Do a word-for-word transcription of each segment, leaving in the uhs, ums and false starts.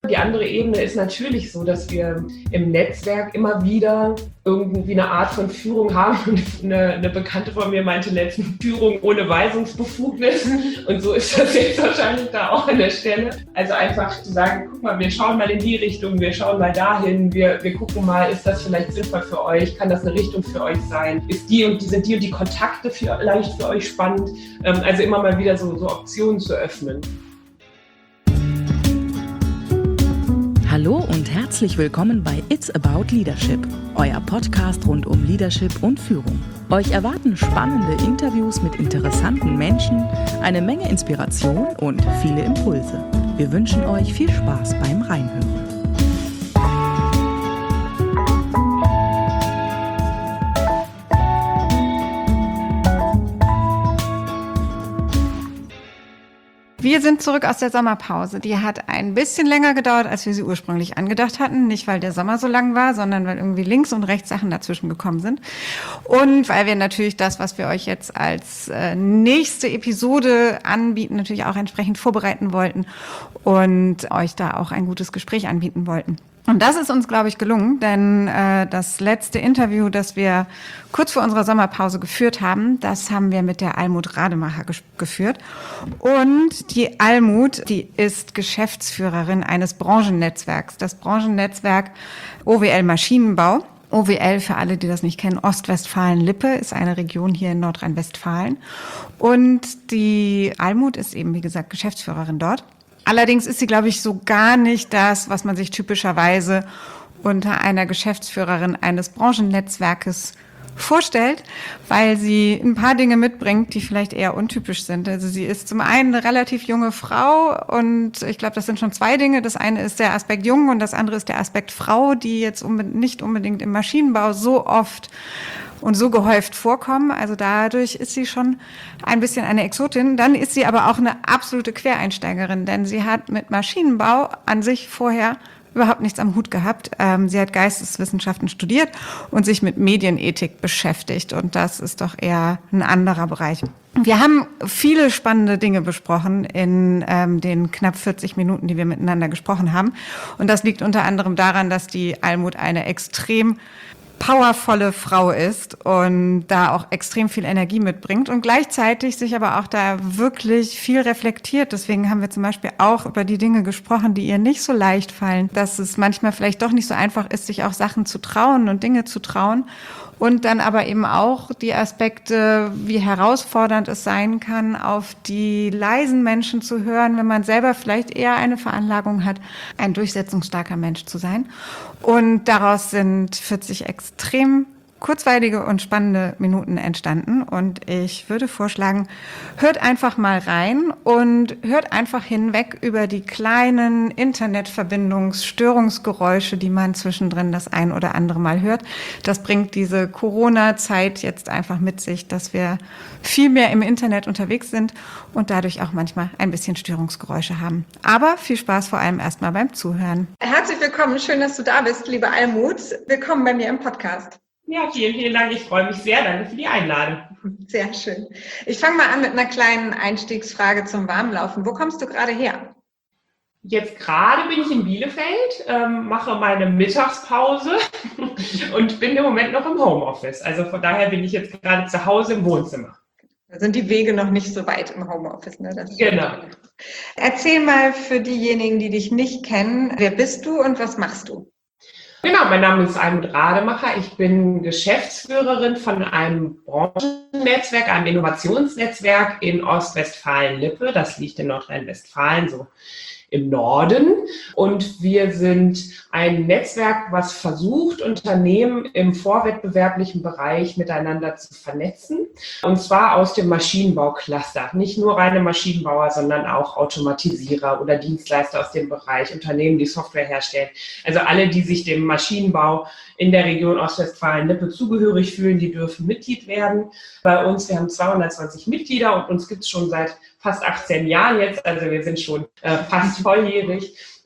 Die andere Ebene ist natürlich so, dass wir im Netzwerk immer wieder irgendwie eine Art von Führung haben. Und eine, eine Bekannte von mir meinte letztens, Führung ohne Weisungsbefugnis. Und so ist das jetzt wahrscheinlich da auch an der Stelle. Also einfach zu sagen, guck mal, wir schauen mal in die Richtung, wir schauen mal dahin, wir, wir gucken mal, ist das vielleicht sinnvoll für euch, kann das eine Richtung für euch sein, ist die und die, sind die und die Kontakte vielleicht für euch spannend. Also immer mal wieder so, so Optionen zu öffnen. Hallo und herzlich willkommen bei It's About Leadership, euer Podcast rund um Leadership und Führung. Euch erwarten spannende Interviews mit interessanten Menschen, eine Menge Inspiration und viele Impulse. Wir wünschen euch viel Spaß beim Reinhören. Wir sind zurück aus der Sommerpause. Die hat ein bisschen länger gedauert, als wir sie ursprünglich angedacht hatten. Nicht, weil der Sommer so lang war, sondern weil irgendwie links und rechts Sachen dazwischen gekommen sind. Und weil wir natürlich das, was wir euch jetzt als äh, nächste Episode anbieten, natürlich auch entsprechend vorbereiten wollten und euch da auch ein gutes Gespräch anbieten wollten. Und das ist uns, glaube ich, gelungen, denn äh, das letzte Interview, das wir kurz vor unserer Sommerpause geführt haben, das haben wir mit der Almut Rademacher ges- geführt. Und die Almut, die ist Geschäftsführerin eines Branchennetzwerks, das Branchennetzwerk O W L Maschinenbau. O W L, für alle, die das nicht kennen, Ostwestfalen-Lippe ist eine Region hier in Nordrhein-Westfalen. Und die Almut ist eben, wie gesagt, Geschäftsführerin dort. Allerdings ist sie, glaube ich, so gar nicht das, was man sich typischerweise unter einer Geschäftsführerin eines Branchennetzwerkes vorstellt, weil sie ein paar Dinge mitbringt, die vielleicht eher untypisch sind. Also sie ist zum einen eine relativ junge Frau und ich glaube, das sind schon zwei Dinge. Das eine ist der Aspekt jung und das andere ist der Aspekt Frau, die jetzt unbedingt, nicht unbedingt im Maschinenbau so oft und so gehäuft vorkommen. Also dadurch ist sie schon ein bisschen eine Exotin. Dann ist sie aber auch eine absolute Quereinsteigerin, denn sie hat mit Maschinenbau an sich vorher überhaupt nichts am Hut gehabt. Ähm, sie hat Geisteswissenschaften studiert und sich mit Medienethik beschäftigt. Und das ist doch eher ein anderer Bereich. Wir haben viele spannende Dinge besprochen in ähm, den knapp vierzig Minuten, die wir miteinander gesprochen haben. Und das liegt unter anderem daran, dass die Almut eine extrem powervolle Frau ist und da auch extrem viel Energie mitbringt und gleichzeitig sich aber auch da wirklich viel reflektiert. Deswegen haben wir zum Beispiel auch über die Dinge gesprochen, die ihr nicht so leicht fallen, dass es manchmal vielleicht doch nicht so einfach ist, sich auch Sachen zu trauen und Dinge zu trauen. Und dann aber eben auch die Aspekte, wie herausfordernd es sein kann, auf die leisen Menschen zu hören, wenn man selber vielleicht eher eine Veranlagung hat, ein durchsetzungsstarker Mensch zu sein. Und daraus sind vierzig extrem kurzweilige und spannende Minuten entstanden. Und ich würde vorschlagen, hört einfach mal rein und hört einfach hinweg über die kleinen Internetverbindungsstörungsgeräusche, die man zwischendrin das ein oder andere Mal hört. Das bringt diese Corona-Zeit jetzt einfach mit sich, dass wir viel mehr im Internet unterwegs sind und dadurch auch manchmal ein bisschen Störungsgeräusche haben. Aber viel Spaß vor allem erstmal beim Zuhören. Herzlich willkommen, schön, dass du da bist, liebe Almut. Willkommen bei mir im Podcast. Ja, vielen, vielen Dank. Ich freue mich sehr. Danke für die Einladung. Sehr schön. Ich fange mal an mit einer kleinen Einstiegsfrage zum Warmlaufen. Wo kommst du gerade her? Jetzt gerade bin ich in Bielefeld, ähm, mache meine Mittagspause und bin im Moment noch im Homeoffice. Also von daher bin ich jetzt gerade zu Hause im Wohnzimmer. Da sind die Wege noch nicht so weit im Homeoffice, ne? Das genau. Erzähl mal für diejenigen, die dich nicht kennen, wer bist du und was machst du? Genau, mein Name ist Almut Rademacher. Ich bin Geschäftsführerin von einem Branchennetzwerk, einem Innovationsnetzwerk in Ostwestfalen-Lippe. Das liegt in Nordrhein-Westfalen, so im Norden. Und wir sind ein Netzwerk, was versucht, Unternehmen im vorwettbewerblichen Bereich miteinander zu vernetzen. Und zwar aus dem Maschinenbaucluster. Nicht nur reine Maschinenbauer, sondern auch Automatisierer oder Dienstleister aus dem Bereich, Unternehmen, die Software herstellen. Also alle, die sich dem Maschinenbau in der Region Ostwestfalen-Lippe zugehörig fühlen, die dürfen Mitglied werden. Bei uns, wir haben zweihundertzwanzig Mitglieder und uns gibt es schon seit fast achtzehn Jahren jetzt. Also wir sind schon äh, fast volljährig.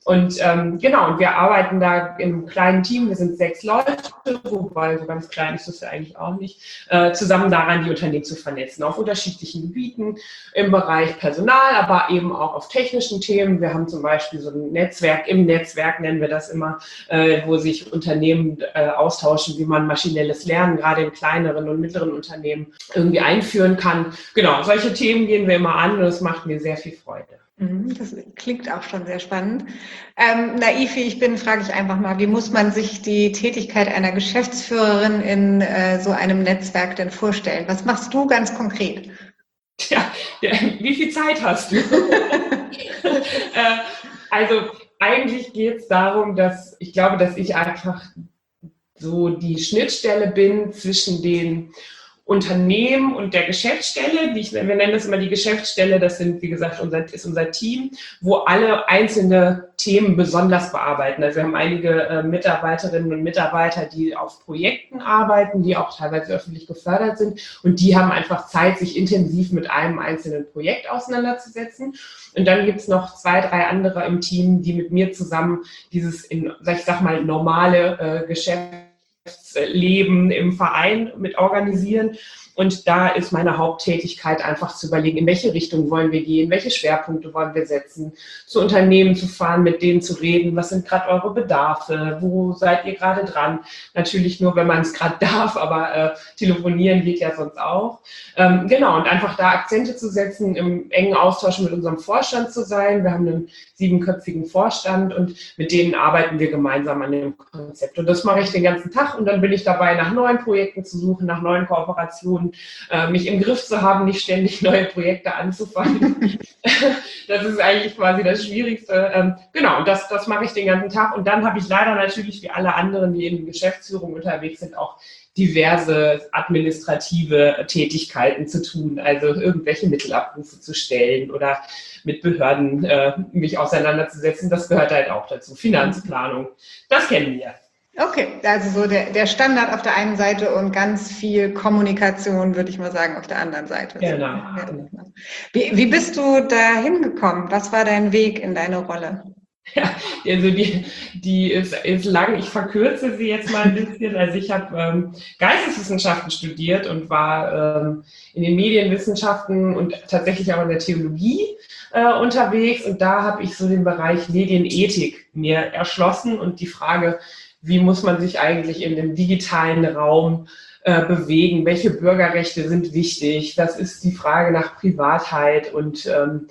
Und ähm, genau, und wir arbeiten da in einem kleinen Team, wir sind sechs Leute, wobei so ganz klein ist das ja eigentlich auch nicht, äh, zusammen daran, die Unternehmen zu vernetzen, auf unterschiedlichen Gebieten im Bereich Personal, aber eben auch auf technischen Themen. Wir haben zum Beispiel so ein Netzwerk, im Netzwerk nennen wir das immer, äh, wo sich Unternehmen äh, austauschen, wie man maschinelles Lernen gerade in kleineren und mittleren Unternehmen irgendwie einführen kann. Genau, solche Themen gehen wir immer an und es macht mir sehr viel Freude. Das klingt auch schon sehr spannend. Ähm, naiv wie ich bin, frage ich einfach mal, wie muss man sich die Tätigkeit einer Geschäftsführerin in äh, so einem Netzwerk denn vorstellen? Was machst du ganz konkret? Tja, wie viel Zeit hast du? äh, also eigentlich geht es darum, dass ich glaube, dass ich einfach so die Schnittstelle bin zwischen den Unternehmen und der Geschäftsstelle, die ich, wir nennen das immer die Geschäftsstelle, das sind, wie gesagt, unser, ist unser Team, wo alle einzelne Themen besonders bearbeiten. Also wir haben einige äh, Mitarbeiterinnen und Mitarbeiter, die auf Projekten arbeiten, die auch teilweise öffentlich gefördert sind und die haben einfach Zeit, sich intensiv mit einem einzelnen Projekt auseinanderzusetzen. Und dann gibt es noch zwei, drei andere im Team, die mit mir zusammen dieses, in, ich sag mal, normale äh, Geschäft Leben im Verein mit organisieren. Und da ist meine Haupttätigkeit einfach zu überlegen, in welche Richtung wollen wir gehen, welche Schwerpunkte wollen wir setzen, zu Unternehmen zu fahren, mit denen zu reden, was sind gerade eure Bedarfe, wo seid ihr gerade dran. Natürlich nur, wenn man es gerade darf, aber äh, telefonieren geht ja sonst auch. Ähm, genau, und einfach da Akzente zu setzen, im engen Austausch mit unserem Vorstand zu sein. Wir haben einen siebenköpfigen Vorstand und mit denen arbeiten wir gemeinsam an dem Konzept. Und das mache ich den ganzen Tag und dann bin ich dabei, nach neuen Projekten zu suchen, nach neuen Kooperationen, äh, mich im Griff zu haben, nicht ständig neue Projekte anzufangen. Das ist eigentlich quasi das Schwierigste. Ähm, genau, und das, das mache ich den ganzen Tag. Und dann habe ich leider natürlich, wie alle anderen, die in der Geschäftsführung unterwegs sind, auch diverse administrative Tätigkeiten zu tun, also irgendwelche Mittelabrufe zu stellen oder mit Behörden äh, mich auseinanderzusetzen. Das gehört halt auch dazu. Finanzplanung, das kennen wir. Okay, also so der, der Standard auf der einen Seite und ganz viel Kommunikation, würde ich mal sagen, auf der anderen Seite. Genau. Ja. Wie, wie bist du da hingekommen? Was war dein Weg in deine Rolle? Ja, also die, die ist, ist lang. Ich verkürze sie jetzt mal ein bisschen. Also ich habe ähm, Geisteswissenschaften studiert und war ähm, in den Medienwissenschaften und tatsächlich auch in der Theologie äh, unterwegs. Und da habe ich so den Bereich Medienethik mir erschlossen und die Frage, wie muss man sich eigentlich in dem digitalen Raum äh, bewegen? Welche Bürgerrechte sind wichtig? Was ist die Frage nach Privatheit und ähm,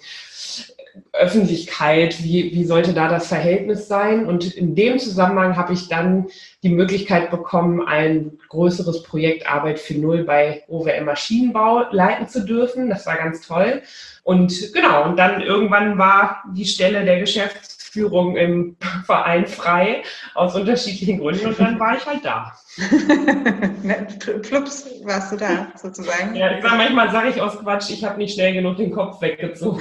Öffentlichkeit? Wie, wie sollte da das Verhältnis sein? Und in dem Zusammenhang habe ich dann die Möglichkeit bekommen, ein größeres Projekt Arbeit für Null bei O W M Maschinenbau leiten zu dürfen. Das war ganz toll. Und genau, und dann irgendwann war die Stelle der Geschäftsführung im Verein frei, aus unterschiedlichen Gründen, und dann war ich halt da. Plups, warst du da, sozusagen? Ja, ich sag, manchmal sage ich aus Quatsch, ich habe nicht schnell genug den Kopf weggezogen.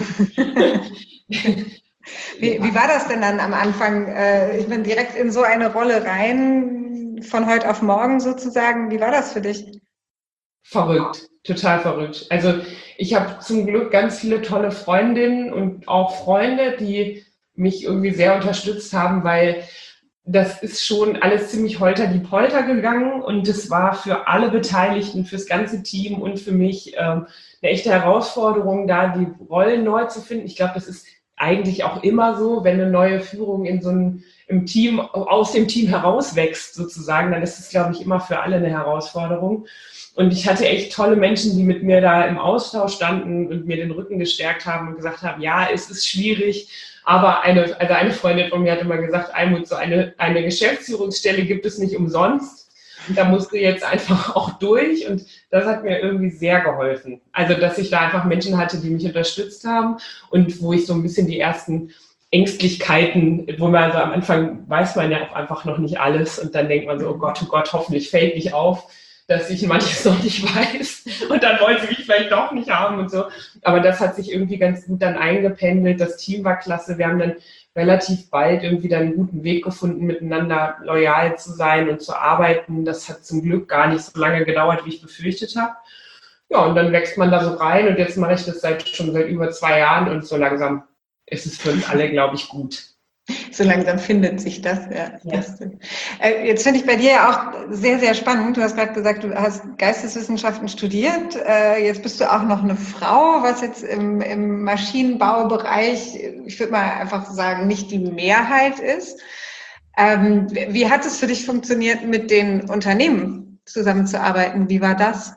Wie, wie war das denn dann am Anfang? Ich bin direkt in so eine Rolle rein, von heute auf morgen sozusagen. Wie war das für dich? Verrückt, total verrückt. Also ich habe zum Glück ganz viele tolle Freundinnen und auch Freunde, die mich irgendwie sehr unterstützt haben, weil das ist schon alles ziemlich holter die Polter gegangen und es war für alle Beteiligten, fürs ganze Team und für mich ähm, eine echte Herausforderung, da die Rollen neu zu finden. Ich glaube, das ist eigentlich auch immer so, wenn eine neue Führung in so einem im Team, aus dem Team herauswächst sozusagen, dann ist es, glaube ich, immer für alle eine Herausforderung. Und ich hatte echt tolle Menschen, die mit mir da im Austausch standen und mir den Rücken gestärkt haben und gesagt haben, ja, es ist schwierig, aber eine, also eine Freundin von mir hat immer gesagt, Almut, so eine, eine Geschäftsführungsstelle gibt es nicht umsonst. Da musst du jetzt einfach auch durch und das hat mir irgendwie sehr geholfen. Also, dass ich da einfach Menschen hatte, die mich unterstützt haben und wo ich so ein bisschen die ersten Ängstlichkeiten, wo man so am Anfang weiß man ja auch einfach noch nicht alles und dann denkt man so, oh Gott, oh Gott, hoffentlich fällt nicht auf, dass ich manches noch nicht weiß und dann wollen sie mich vielleicht doch nicht haben und so. Aber das hat sich irgendwie ganz gut dann eingependelt. Das Team war klasse. Wir haben dann relativ bald irgendwie dann einen guten Weg gefunden, miteinander loyal zu sein und zu arbeiten. Das hat zum Glück gar nicht so lange gedauert, wie ich befürchtet habe. Ja, und dann wächst man da so rein und jetzt mache ich das seit schon seit über zwei Jahren und so langsam ist es für uns alle, glaube ich, gut. So langsam findet sich das, ja. Ja. Das stimmt. Äh, jetzt finde ich bei dir ja auch sehr, sehr spannend. Du hast gerade gesagt, du hast Geisteswissenschaften studiert. Äh, jetzt bist du auch noch eine Frau, was jetzt im, im Maschinenbaubereich, ich würde mal einfach sagen, nicht die Mehrheit ist. Ähm, wie hat es für dich funktioniert, mit den Unternehmen zusammenzuarbeiten? Wie war das?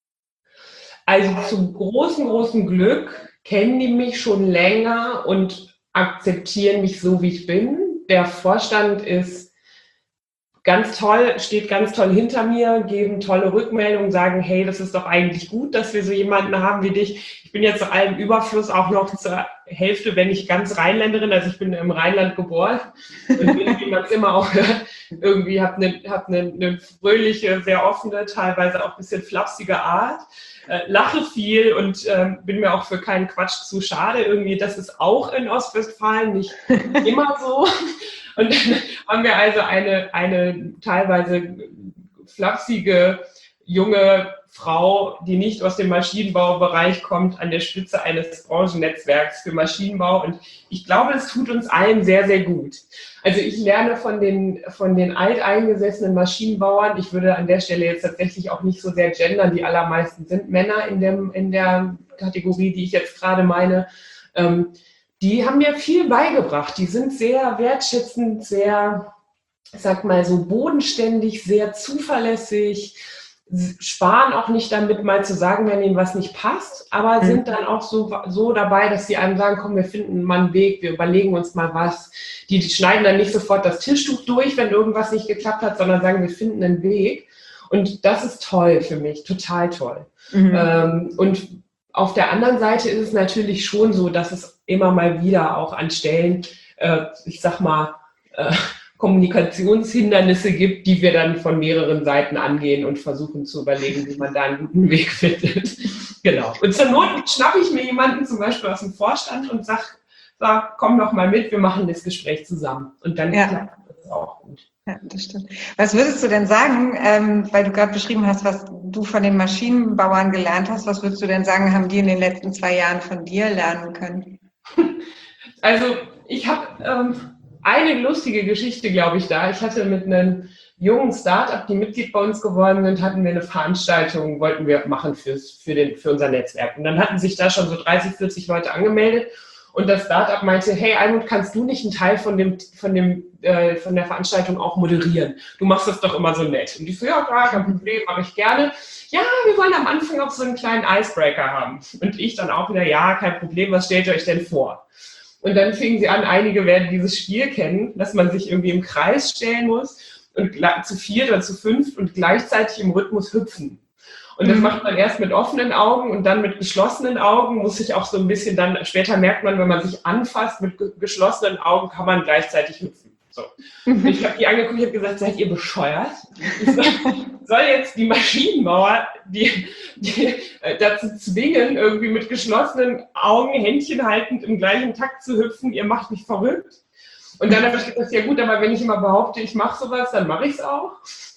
Also zum großen, großen Glück kennen die mich schon länger und akzeptieren mich so, wie ich bin. Der Vorstand ist ganz toll, steht ganz toll hinter mir, geben tolle Rückmeldungen, sagen, hey, das ist doch eigentlich gut, dass wir so jemanden haben wie dich. Ich bin jetzt zu allem Überfluss auch noch zur Hälfte, wenn nicht ganz Rheinländerin, also ich bin im Rheinland geboren und bin, wie man es immer auch hört, irgendwie habe eine, hab eine, eine fröhliche, sehr offene, teilweise auch ein bisschen flapsige Art. Äh, lache viel und äh, bin mir auch für keinen Quatsch zu schade. Irgendwie, das ist auch in Ostwestfalen nicht immer so. Und dann haben wir also eine, eine teilweise flapsige junge Frau, die nicht aus dem Maschinenbaubereich kommt, an der Spitze eines Branchennetzwerks für Maschinenbau. Und ich glaube, es tut uns allen sehr, sehr gut. Also ich lerne von den, von den alteingesessenen Maschinenbauern. Ich würde an der Stelle jetzt tatsächlich auch nicht so sehr gendern. Die allermeisten sind Männer in, dem, in der Kategorie, die ich jetzt gerade meine. Ähm, die haben mir viel beigebracht. Die sind sehr wertschätzend, sehr, ich sag mal so bodenständig, sehr zuverlässig, sparen auch nicht damit, mal zu sagen, wenn ihnen was nicht passt, aber sind dann auch so, so dabei, dass sie einem sagen, komm, wir finden mal einen Weg, wir überlegen uns mal was. Die, die schneiden dann nicht sofort das Tischtuch durch, wenn irgendwas nicht geklappt hat, sondern sagen, wir finden einen Weg. Und das ist toll für mich, total toll. Mhm. Ähm, und auf der anderen Seite ist es natürlich schon so, dass es immer mal wieder auch an Stellen, äh, ich sag mal, äh, Kommunikationshindernisse gibt, die wir dann von mehreren Seiten angehen und versuchen zu überlegen, wie man da einen guten Weg findet. Genau. Und zur Not schnappe ich mir jemanden zum Beispiel aus dem Vorstand und sage, sag, komm doch mal mit, wir machen das Gespräch zusammen. Und dann ja. klappt das auch gut. Ja, das stimmt. Was würdest du denn sagen, ähm, weil du gerade beschrieben hast, was du von den Maschinenbauern gelernt hast, was würdest du denn sagen, haben die in den letzten zwei Jahren von dir lernen können? Also ich habe ähm, eine lustige Geschichte, glaube ich, da. Ich hatte mit einem jungen Start-up, die Mitglied bei uns geworden sind, hatten wir eine Veranstaltung, wollten wir machen fürs, für, den, für unser Netzwerk. Und dann hatten sich da schon so dreißig, vierzig Leute angemeldet. Und das Start-up meinte, hey Almut, kannst du nicht einen Teil von, dem, von, dem, äh, von der Veranstaltung auch moderieren? Du machst das doch immer so nett. Und die so, ja klar, kein Problem, mache ich gerne. Ja, wir wollen am Anfang auch so einen kleinen Icebreaker haben. Und ich dann auch wieder, ja, kein Problem, was stellt ihr euch denn vor? Und dann fingen sie an, einige werden dieses Spiel kennen, dass man sich irgendwie im Kreis stellen muss und zu vier oder zu fünf und gleichzeitig im Rhythmus hüpfen. Und das mhm. macht man erst mit offenen Augen und dann mit geschlossenen Augen, muss sich auch so ein bisschen dann, später merkt man, wenn man sich anfasst, mit geschlossenen Augen kann man gleichzeitig hüpfen. So. Und ich habe die angeguckt, ich habe gesagt, seid ihr bescheuert? Ich soll, soll jetzt die Maschinenbauer die, die, äh, dazu zwingen, irgendwie mit geschlossenen Augen, Händchen haltend im gleichen Takt zu hüpfen, ihr macht mich verrückt. Und dann habe ich gesagt, ja gut, aber wenn ich immer behaupte, ich mache sowas, dann mache ich es auch.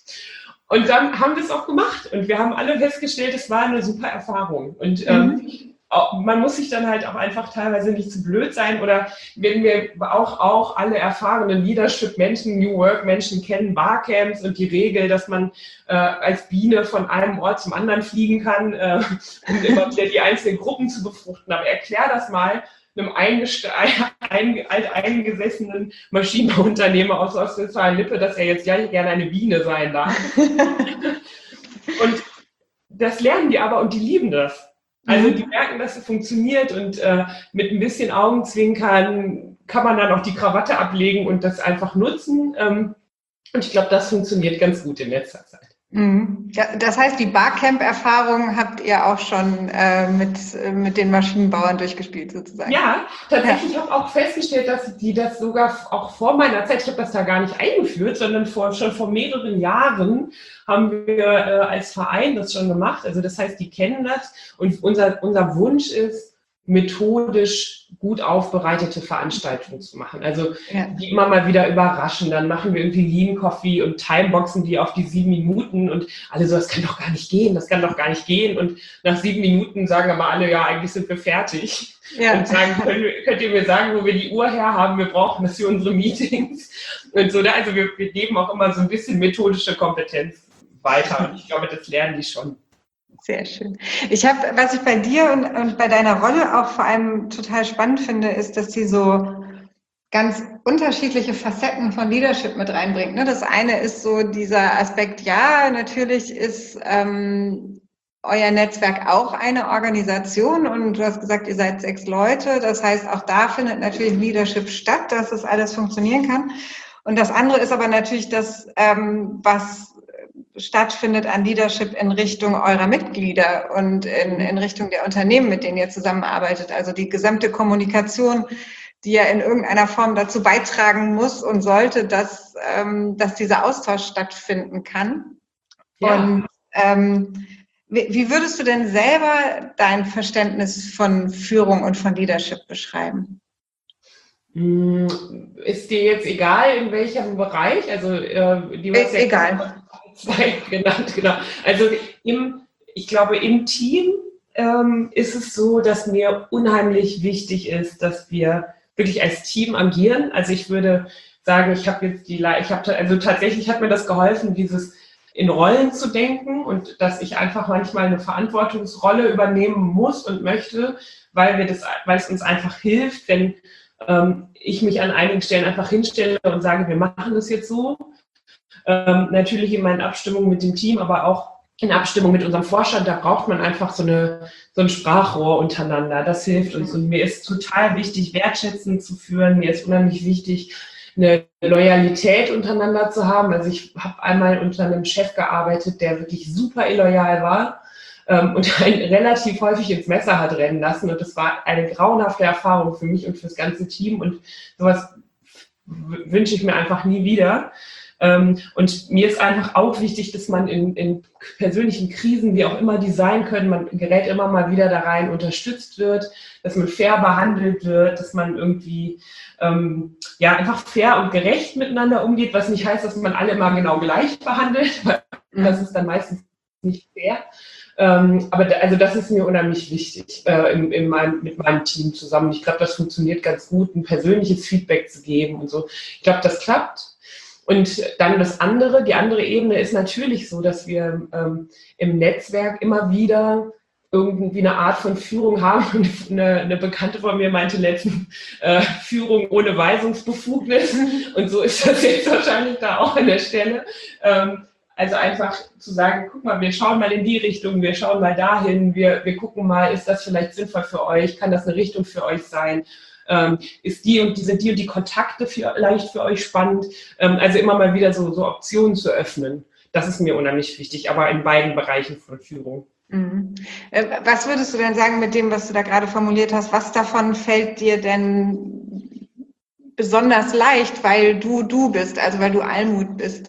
Und dann haben wir es auch gemacht und wir haben alle festgestellt, es war eine super Erfahrung. Und ähm, mhm. man muss sich dann halt auch einfach teilweise nicht zu blöd sein oder wenn wir auch, auch alle erfahrenen Leadership-Menschen, New Work-Menschen kennen, Barcamps und die Regel, dass man äh, als Biene von einem Ort zum anderen fliegen kann, äh, um immer wieder die einzelnen Gruppen zu befruchten. Aber erklär das mal einem alteingesessenen Maschinenbauunternehmer aus Ostwestfalen-Lippe, dass er jetzt ja gerne eine Biene sein darf. Und das lernen die aber und die lieben das. Also die merken, dass es funktioniert und äh, mit ein bisschen Augenzwinkern kann man dann auch die Krawatte ablegen und das einfach nutzen. Ähm, und ich glaube, das funktioniert ganz gut in letzter Zeit. Mhm. Ja, das heißt, die Barcamp-Erfahrung habt ihr auch schon äh, mit, mit den Maschinenbauern durchgespielt sozusagen? Ja, tatsächlich. Ja. Ich habe auch festgestellt, dass die das sogar auch vor meiner Zeit, ich habe das da gar nicht eingeführt, sondern vor, schon vor mehreren Jahren haben wir äh, als Verein das schon gemacht. Also das heißt, die kennen das und unser, unser Wunsch ist, methodisch gut aufbereitete Veranstaltungen zu machen. Also Ja. die immer mal wieder überraschen. Dann machen wir irgendwie Lean Coffee und Timeboxen die auf die sieben Minuten und alle so, das kann doch gar nicht gehen, das kann doch gar nicht gehen. Und nach sieben Minuten sagen aber alle, ja, eigentlich sind wir fertig. Ja. Und sagen, könnt, könnt ihr mir sagen, wo wir die Uhr her haben? Wir brauchen das für unsere Meetings. Und so, also wir, wir geben auch immer so ein bisschen methodische Kompetenz weiter. Und ich glaube, das lernen die schon. Sehr schön. Ich habe, was ich bei dir und, und bei deiner Rolle auch vor allem total spannend finde, ist, dass sie so ganz unterschiedliche Facetten von Leadership mit reinbringt. Ne? Das eine ist so dieser Aspekt, ja, natürlich ist ähm, euer Netzwerk auch eine Organisation und du hast gesagt, ihr seid sechs Leute. Das heißt, auch da findet natürlich Leadership statt, dass das alles funktionieren kann. Und das andere ist aber natürlich das, ähm, was stattfindet an Leadership in Richtung eurer Mitglieder und in, in Richtung der Unternehmen, mit denen ihr zusammenarbeitet. Also die gesamte Kommunikation, die ja in irgendeiner Form dazu beitragen muss und sollte, dass, ähm, dass dieser Austausch stattfinden kann. Ja. Und ähm, wie, wie würdest du denn selber dein Verständnis von Führung und von Leadership beschreiben? Ist dir jetzt egal, in welchem Bereich? Also äh, die Ist egal. Zwei genannt, genau. Also im, ich glaube, im Team ähm, ist es so, dass mir unheimlich wichtig ist, dass wir wirklich als Team agieren. Also ich würde sagen, ich habe jetzt die, ich habe also tatsächlich hat mir das geholfen, dieses in Rollen zu denken und dass ich einfach manchmal eine Verantwortungsrolle übernehmen muss und möchte, weil wir das, weil es uns einfach hilft, wenn ähm, ich mich an einigen Stellen einfach hinstelle und sage, wir machen das jetzt so. Ähm, natürlich immer in Abstimmung mit dem Team, aber auch in Abstimmung mit unserem Vorstand, da braucht man einfach so, eine, so ein Sprachrohr untereinander. Das hilft uns. Und mir ist total wichtig, wertschätzend zu führen. Mir ist unheimlich wichtig, eine Loyalität untereinander zu haben. Also ich habe einmal unter einem Chef gearbeitet, der wirklich super illoyal war ähm, und einen relativ häufig ins Messer hat rennen lassen. Und das war eine grauenhafte Erfahrung für mich und für das ganze Team. Und sowas w- wünsche ich mir einfach nie wieder. Und mir ist einfach auch wichtig, dass man in, in persönlichen Krisen, wie auch immer die sein können, man gerät immer mal wieder da rein, unterstützt wird, dass man fair behandelt wird, dass man irgendwie ähm, ja einfach fair und gerecht miteinander umgeht, was nicht heißt, dass man alle immer genau gleich behandelt, weil das ist dann meistens nicht fair. Ähm, aber da, also das ist mir unheimlich wichtig, äh, in, in meinem, mit meinem Team zusammen. Ich glaube, das funktioniert ganz gut, ein persönliches Feedback zu geben und so. Ich glaube, das klappt. Und dann das andere, die andere Ebene ist natürlich so, dass wir ähm, im Netzwerk immer wieder irgendwie eine Art von Führung haben. Und eine, eine Bekannte von mir meinte letztens, äh, Führung ohne Weisungsbefugnis. Und so ist das jetzt wahrscheinlich da auch an der Stelle. Ähm, also einfach zu sagen, guck mal, wir schauen mal in die Richtung, wir schauen mal dahin, wir, wir gucken mal, ist das vielleicht sinnvoll für euch, kann das eine Richtung für euch sein? Ähm, ist die und die, sind die und die Kontakte vielleicht für euch spannend? Ähm, also immer mal wieder so, so Optionen zu öffnen. Das ist mir unheimlich wichtig, aber in beiden Bereichen von Führung. Mhm. Was würdest du denn sagen mit dem, was du da gerade formuliert hast? Was davon fällt dir denn besonders leicht, weil du du bist, also weil du Almut bist?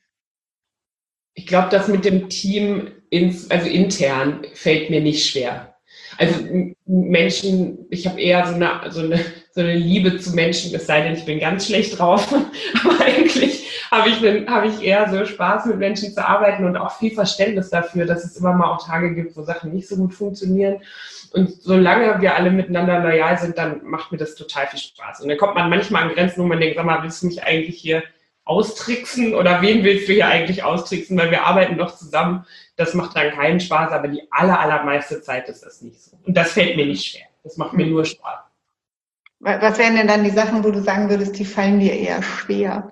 Ich glaube, das mit dem Team, ins, also intern, fällt mir nicht schwer. Also Menschen, ich habe eher so eine, so, eine, so eine Liebe zu Menschen, es sei denn, ich bin ganz schlecht drauf. Aber eigentlich habe ich, hab ich eher so Spaß, mit Menschen zu arbeiten und auch viel Verständnis dafür, dass es immer mal auch Tage gibt, wo Sachen nicht so gut funktionieren. Und solange wir alle miteinander loyal sind, dann macht mir das total viel Spaß. Und dann kommt man manchmal an Grenzen, wo man denkt, sag mal, willst du mich eigentlich hier austricksen oder wen willst du hier eigentlich austricksen, weil wir arbeiten doch zusammen. Das macht dann keinen Spaß, aber die aller, allermeiste Zeit ist das nicht so. Und das fällt mir nicht schwer. Das macht mir nur Spaß. Was wären denn dann die Sachen, wo du sagen würdest, die fallen dir eher schwer?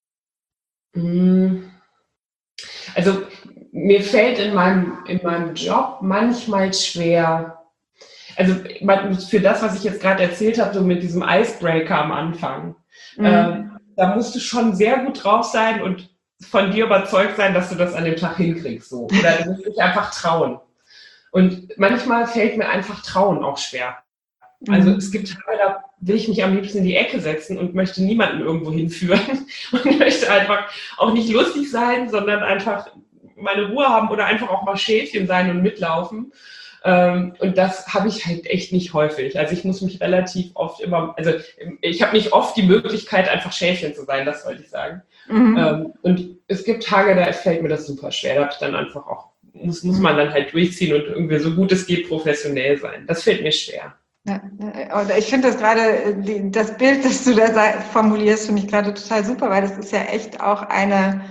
Also mir fällt in meinem, in meinem Job manchmal schwer, also für das, was ich jetzt gerade erzählt habe, so mit diesem Icebreaker am Anfang, mhm. ähm, da musst du schon sehr gut drauf sein und von dir überzeugt sein, dass du das an dem Tag hinkriegst. So. Oder du musst dich einfach trauen. Und manchmal fällt mir einfach Trauen auch schwer. Also mhm. es gibt Tage, da will ich mich am liebsten in die Ecke setzen und möchte niemanden irgendwo hinführen und möchte einfach auch nicht lustig sein, sondern einfach meine Ruhe haben oder einfach auch mal Schäfchen sein und mitlaufen. Ähm, und das habe ich halt echt nicht häufig. Also ich muss mich relativ oft immer, also ich habe nicht oft die Möglichkeit, einfach Schäfchen zu sein, das wollte ich sagen. Mhm. Ähm, und es gibt Tage, da fällt mir das super schwer. Da habe ich dann einfach auch, muss, muss man dann halt durchziehen und irgendwie so gut es geht professionell sein. Das fällt mir schwer. Ja, und ich finde das gerade, das Bild, das du da formulierst, finde ich gerade total super, weil das ist ja echt auch eine,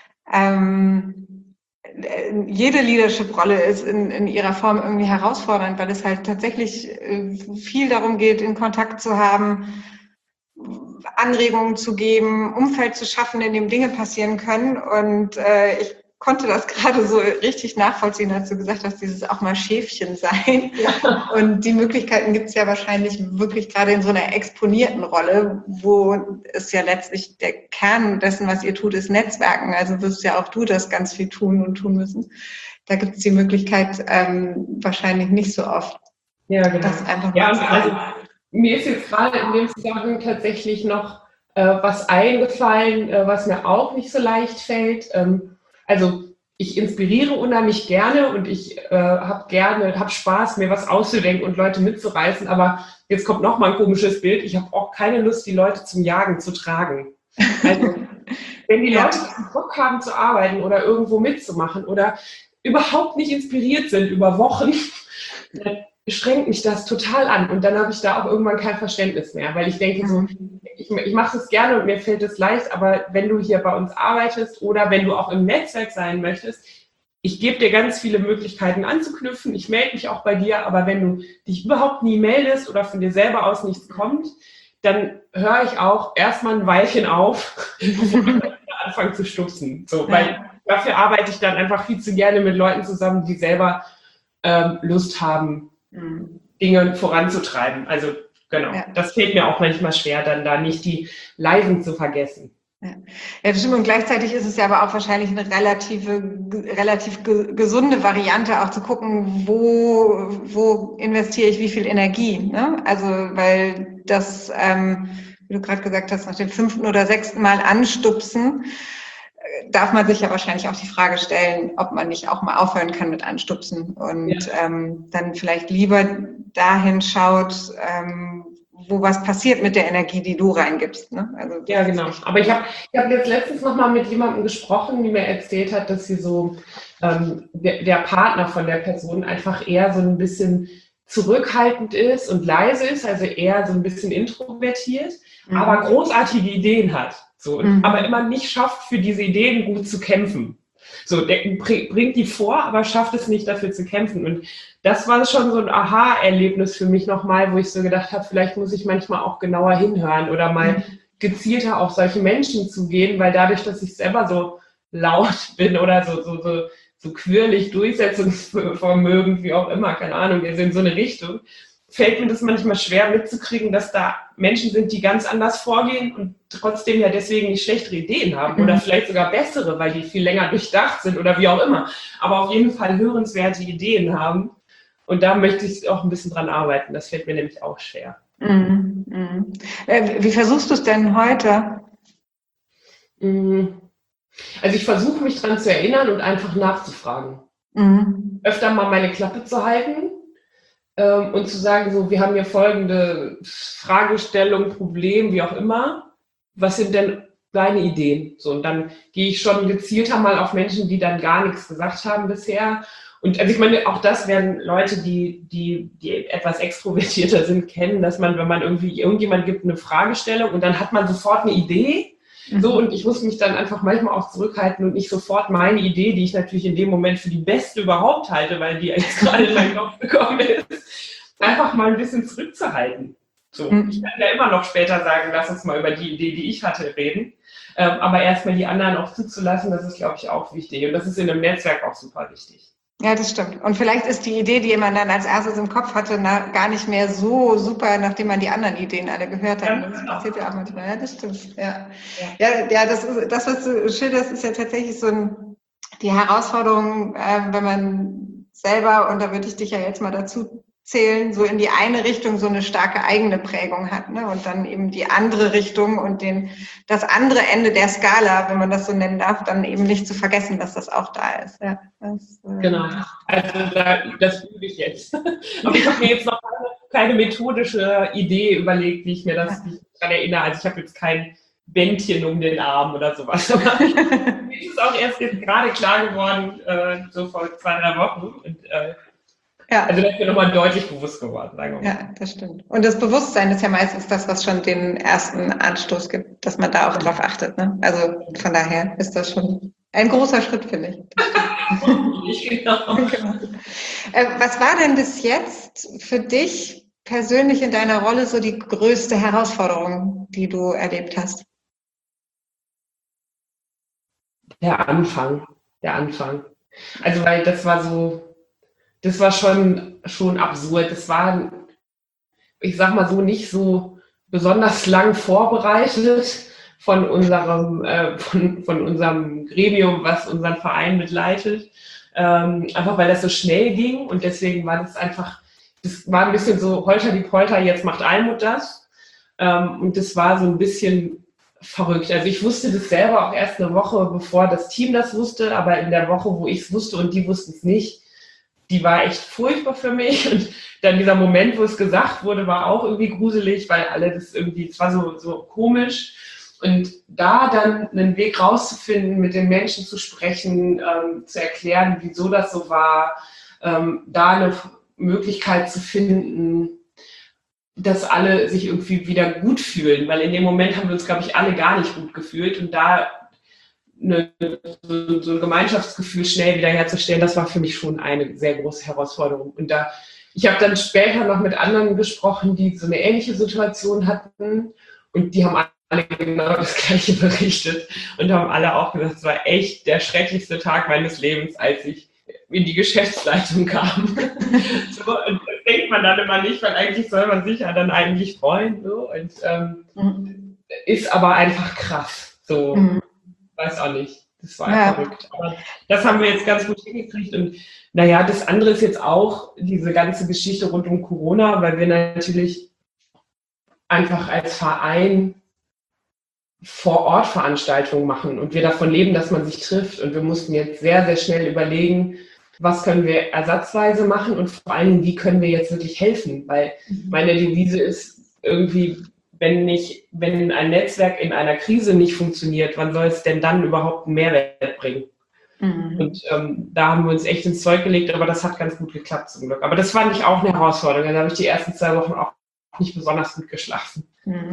ähm, jede Leadership-Rolle ist in, in ihrer Form irgendwie herausfordernd, weil es halt tatsächlich viel darum geht, in Kontakt zu haben, Anregungen zu geben, Umfeld zu schaffen, in dem Dinge passieren können. Und äh, ich konnte das gerade so richtig nachvollziehen, als du gesagt hast, dieses auch mal Schäfchen sein. Ja. Und die Möglichkeiten gibt es ja wahrscheinlich wirklich gerade in so einer exponierten Rolle, wo es ja letztlich der Kern dessen, was ihr tut, ist Netzwerken. Also wirst ja auch du das ganz viel tun und tun müssen. Da gibt es die Möglichkeit ähm, wahrscheinlich nicht so oft. Ja, genau. Das einfach ja, mal also mir ist jetzt gerade in dem Zusammenhang tatsächlich noch äh, was eingefallen, äh, was mir auch nicht so leicht fällt. Ähm, Also ich inspiriere unheimlich gerne und ich äh, habe gerne, habe Spaß, mir was auszudenken und Leute mitzureißen. Aber jetzt kommt noch mal ein komisches Bild. Ich habe auch keine Lust, die Leute zum Jagen zu tragen. Also wenn die Leute keinen Bock haben zu arbeiten oder irgendwo mitzumachen oder überhaupt nicht inspiriert sind über Wochen, dann schränkt mich das total an. Und dann habe ich da auch irgendwann kein Verständnis mehr, weil ich denke so, ich, ich mache es gerne und mir fällt es leicht, aber wenn du hier bei uns arbeitest oder wenn du auch im Netzwerk sein möchtest, ich gebe dir ganz viele Möglichkeiten anzuknüpfen, ich melde mich auch bei dir, aber wenn du dich überhaupt nie meldest oder von dir selber aus nichts kommt, dann höre ich auch erstmal ein Weilchen auf, bevor ich anfange zu stupsen. So, weil dafür arbeite ich dann einfach viel zu gerne mit Leuten zusammen, die selber ähm, Lust haben, mhm. Dinge voranzutreiben. Also genau, ja. Das fällt mir auch manchmal schwer, dann da nicht die Leisen zu vergessen. Ja. Ja, das stimmt. Und gleichzeitig ist es ja aber auch wahrscheinlich eine relative, relativ ge- gesunde Variante, auch zu gucken, wo, wo investiere ich wie viel Energie. Ne? Also, weil das, ähm, wie du gerade gesagt hast, nach dem fünften oder sechsten Mal anstupsen, darf man sich ja wahrscheinlich auch die Frage stellen, ob man nicht auch mal aufhören kann mit Anstupsen und ja. ähm, dann vielleicht lieber dahin schaut, ähm, wo was passiert mit der Energie, die du reingibst. Ne? Also ja, genau. Aber ich habe ich hab jetzt letztens noch mal mit jemandem gesprochen, die mir erzählt hat, dass sie so ähm, der, der Partner von der Person einfach eher so ein bisschen zurückhaltend ist und leise ist, also eher so ein bisschen introvertiert, mhm. aber großartige Ideen hat. So, mhm. aber immer nicht schafft, für diese Ideen gut zu kämpfen. So, der bringt die vor, aber schafft es nicht, dafür zu kämpfen. Und das war schon so ein Aha-Erlebnis für mich nochmal, wo ich so gedacht habe, vielleicht muss ich manchmal auch genauer hinhören oder mal gezielter auf solche Menschen zugehen, weil dadurch, dass ich selber so laut bin oder so, so, so, so quirlig, Durchsetzungsvermögen, wie auch immer, keine Ahnung, also in so eine Richtung, fällt mir das manchmal schwer mitzukriegen, dass da Menschen sind, die ganz anders vorgehen und trotzdem ja deswegen nicht schlechtere Ideen haben oder vielleicht sogar bessere, weil die viel länger durchdacht sind oder wie auch immer, aber auf jeden Fall hörenswerte Ideen haben. Und da möchte ich auch ein bisschen dran arbeiten. Das fällt mir nämlich auch schwer. Mhm. Mhm. Äh, wie versuchst du es denn heute? Also ich versuche mich dran zu erinnern und einfach nachzufragen. Mhm. Öfter mal meine Klappe zu halten. Und zu sagen, so, wir haben hier folgende Fragestellung, Problem, wie auch immer. Was sind denn deine Ideen? So, und dann gehe ich schon gezielter mal auf Menschen, die dann gar nichts gesagt haben bisher. Und also ich meine, auch das werden Leute, die, die, die etwas extrovertierter sind, kennen, dass man, wenn man irgendwie, irgendjemand gibt eine Fragestellung und dann hat man sofort eine Idee. So, und ich muss mich dann einfach manchmal auch zurückhalten und nicht sofort meine Idee, die ich natürlich in dem Moment für die beste überhaupt halte, weil die jetzt gerade in meinen Kopf gekommen ist, einfach mal ein bisschen zurückzuhalten. So, ich kann ja immer noch später sagen, lass uns mal über die Idee, die ich hatte, reden. Ähm, aber erstmal die anderen auch zuzulassen, das ist, glaube ich, auch wichtig. Und das ist in einem Netzwerk auch super wichtig. Ja, das stimmt. Und vielleicht ist die Idee, die man dann als erstes im Kopf hatte, na, gar nicht mehr so super, nachdem man die anderen Ideen alle gehört hat. Ja, das genau. passiert ja auch manchmal. Ja, das stimmt. Ja, ja, ja, ja das, ist, das, was du schilderst, ist ja tatsächlich so ein, die Herausforderung, äh, wenn man selber, und da würde ich dich ja jetzt mal dazu zählen, so in die eine Richtung so eine starke eigene Prägung hat, ne? Und dann eben die andere Richtung und den, das andere Ende der Skala, wenn man das so nennen darf, dann eben nicht zu vergessen, dass das auch da ist. Ja, das, äh genau, also da, das übe ich jetzt. Aber ich habe mir jetzt noch keine, keine methodische Idee überlegt, wie ich mir das wie ich mich daran erinnere. Also ich habe jetzt kein Bändchen um den Arm oder sowas. Aber mir ist auch erst jetzt gerade klar geworden, äh, so vor zwei, drei Wochen. Und, äh, Ja. Also das ist mir nochmal deutlich bewusst geworden, sagen wir mal. Ja, das stimmt. Und das Bewusstsein ist ja meistens das, was schon den ersten Anstoß gibt, dass man da auch drauf achtet. Ne? Also von daher ist das schon ein großer Schritt, finde ich. Genau. Genau. Äh, was war denn bis jetzt für dich persönlich in deiner Rolle so die größte Herausforderung, die du erlebt hast? Der Anfang, der Anfang. Also weil das war so, das war schon, schon absurd. Das war, ich sag mal so, nicht so besonders lang vorbereitet von unserem, äh, von, von unserem Gremium, was unseren Verein mitleitet. Ähm, einfach weil das so schnell ging und deswegen war das einfach, das war ein bisschen so Holter die Polter, jetzt macht Almut das. Ähm, und das war so ein bisschen verrückt. Also ich wusste das selber auch erst eine Woche, bevor das Team das wusste, aber in der Woche, wo ich es wusste und die wussten es nicht, die war echt furchtbar für mich. Und dann dieser Moment, wo es gesagt wurde, war auch irgendwie gruselig, weil alle das irgendwie, es war so, so komisch. Und da dann einen Weg rauszufinden, mit den Menschen zu sprechen, ähm, zu erklären, wieso das so war, ähm, da eine Möglichkeit zu finden, dass alle sich irgendwie wieder gut fühlen, weil in dem Moment haben wir uns, glaube ich, alle gar nicht gut gefühlt und da eine, so, so ein Gemeinschaftsgefühl schnell wieder herzustellen, das war für mich schon eine sehr große Herausforderung. Und da, ich habe dann später noch mit anderen gesprochen, die so eine ähnliche Situation hatten und die haben alle genau das Gleiche berichtet und haben alle auch gesagt, es war echt der schrecklichste Tag meines Lebens, als ich in die Geschäftsleitung kam. So, und das denkt man dann immer nicht, weil eigentlich soll man sich ja dann eigentlich freuen. So, und ähm, mhm. ist aber einfach krass. So, mhm. weiß auch nicht. Das war ja verrückt. Aber das haben wir jetzt ganz gut hingekriegt. Und naja, das andere ist jetzt auch diese ganze Geschichte rund um Corona, weil wir natürlich einfach als Verein Vor-Ort-Veranstaltungen machen und wir davon leben, dass man sich trifft. Und wir mussten jetzt sehr, sehr schnell überlegen, was können wir ersatzweise machen und vor allem, wie können wir jetzt wirklich helfen? Weil meine Devise ist irgendwie, wenn nicht, wenn ein Netzwerk in einer Krise nicht funktioniert, wann soll es denn dann überhaupt einen Mehrwert bringen? Mhm. Und ähm, da haben wir uns echt ins Zeug gelegt, aber das hat ganz gut geklappt zum Glück. Aber das fand ich auch eine Herausforderung. Da habe ich die ersten zwei Wochen auch nicht besonders gut geschlafen.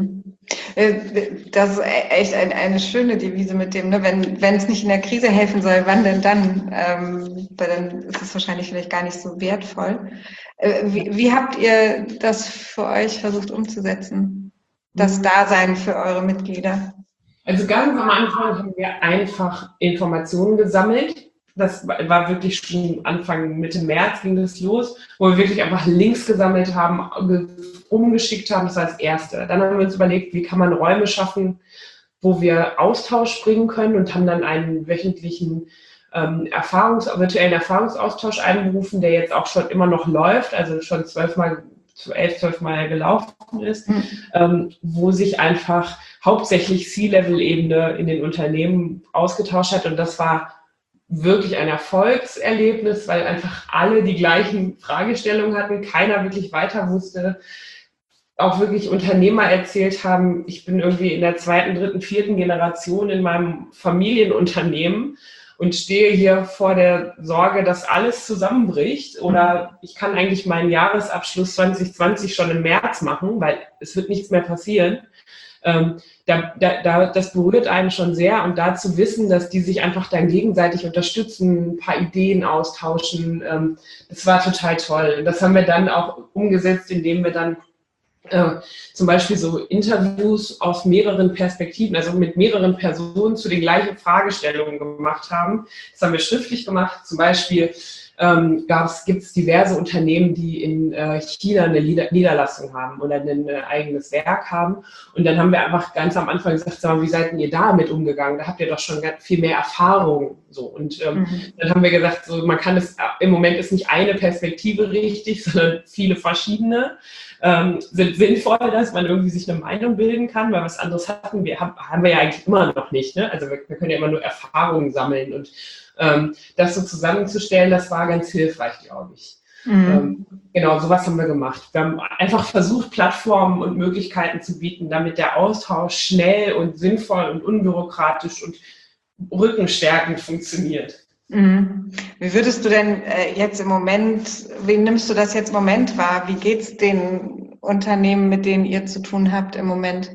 Das ist echt eine, eine schöne Devise mit dem, ne? wenn wenn es nicht in der Krise helfen soll, wann denn dann? Ähm, weil dann ist es wahrscheinlich vielleicht gar nicht so wertvoll. Äh, wie, wie habt ihr das für euch versucht umzusetzen? Das Dasein für eure Mitglieder? Also ganz am Anfang haben wir einfach Informationen gesammelt. Das war wirklich schon Anfang, Mitte März ging das los, wo wir wirklich einfach Links gesammelt haben, umgeschickt haben, das war das Erste. Dann haben wir uns überlegt, wie kann man Räume schaffen, wo wir Austausch bringen können und haben dann einen wöchentlichen ähm, Erfahrungs-, virtuellen Erfahrungsaustausch einberufen, der jetzt auch schon immer noch läuft, also schon zwölfmal, elf, zwölf Mal gelaufen ist, mhm. ähm, wo sich einfach hauptsächlich C-Level-Ebene in den Unternehmen ausgetauscht hat und das war wirklich ein Erfolgserlebnis, weil einfach alle die gleichen Fragestellungen hatten, keiner wirklich weiter wusste, auch wirklich Unternehmer erzählt haben, ich bin irgendwie in der zweiten, dritten, vierten Generation in meinem Familienunternehmen und stehe hier vor der Sorge, dass alles zusammenbricht oder ich kann eigentlich meinen Jahresabschluss zwanzig zwanzig schon im März machen, weil es wird nichts mehr passieren. Ähm, da, da, da, das berührt einen schon sehr und da zu wissen, dass die sich einfach dann gegenseitig unterstützen, ein paar Ideen austauschen, ähm, das war total toll. Und das haben wir dann auch umgesetzt, indem wir dann äh, zum Beispiel so Interviews aus mehreren Perspektiven, also mit mehreren Personen zu den gleichen Fragestellungen gemacht haben. Das haben wir schriftlich gemacht, zum Beispiel ähm, gibt es diverse Unternehmen, die in äh, China eine Nieder- Niederlassung haben oder ein äh, eigenes Werk haben. Und dann haben wir einfach ganz am Anfang gesagt, sag mal, wie seid denn ihr damit umgegangen? Da habt ihr doch schon ganz viel mehr Erfahrung. So. Und ähm, mhm. dann haben wir gesagt, so, man kann es, im Moment ist nicht eine Perspektive richtig, sondern viele verschiedene. Ähm, sind sinnvoll, dass man irgendwie sich eine Meinung bilden kann, weil was anderes hatten wir, haben, haben wir ja eigentlich immer noch nicht. Ne? Also wir, wir können ja immer nur Erfahrungen sammeln und ähm, das so zusammenzustellen, das war ganz hilfreich, glaube ich. Mhm. Ähm, genau, sowas haben wir gemacht. Wir haben einfach versucht, Plattformen und Möglichkeiten zu bieten, damit der Austausch schnell und sinnvoll und unbürokratisch und rückenstärkend funktioniert. Mhm. Wie würdest du denn äh, jetzt im Moment, wie nimmst du das jetzt im Moment wahr? Wie geht es den Unternehmen, mit denen ihr zu tun habt im Moment?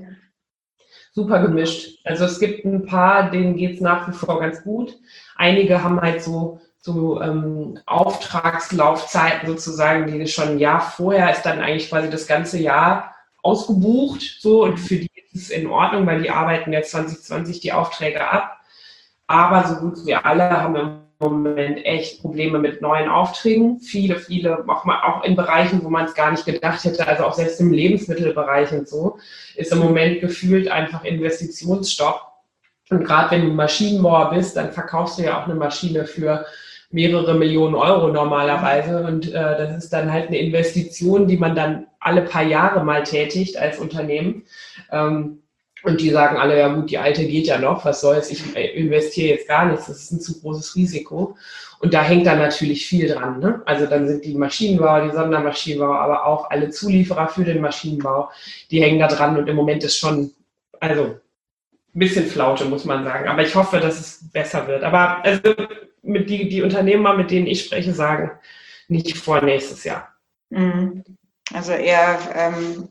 Super gemischt. Also es gibt ein paar, denen geht es nach wie vor ganz gut. Einige haben halt so, so ähm, Auftragslaufzeiten sozusagen, die schon ein Jahr vorher ist dann eigentlich quasi das ganze Jahr ausgebucht. So, und für die ist es in Ordnung, weil die arbeiten ja zwanzig zwanzig die Aufträge ab. Aber so gut wie alle haben im Moment echt Probleme mit neuen Aufträgen. Viele, viele, auch, mal, auch in Bereichen, wo man es gar nicht gedacht hätte, also auch selbst im Lebensmittelbereich und so, ist im Moment gefühlt einfach Investitionsstopp. Und gerade wenn du Maschinenbauer bist, dann verkaufst du ja auch eine Maschine für mehrere Millionen Euro normalerweise. Und äh, das ist dann halt eine Investition, die man dann alle paar Jahre mal tätigt als Unternehmen. Ähm, Und die sagen alle, ja gut, die alte geht ja noch, was soll's, ich investiere jetzt gar nichts, das ist ein zu großes Risiko. Und da hängt dann natürlich viel dran. Ne? Also dann sind die Maschinenbauer, die Sondermaschinenbauer, aber auch alle Zulieferer für den Maschinenbau, die hängen da dran. Und im Moment ist schon, also ein bisschen Flaute, muss man sagen. Aber ich hoffe, dass es besser wird. Aber also mit die, die Unternehmer, mit denen ich spreche, sagen, nicht vor nächstes Jahr. Also eher ähm,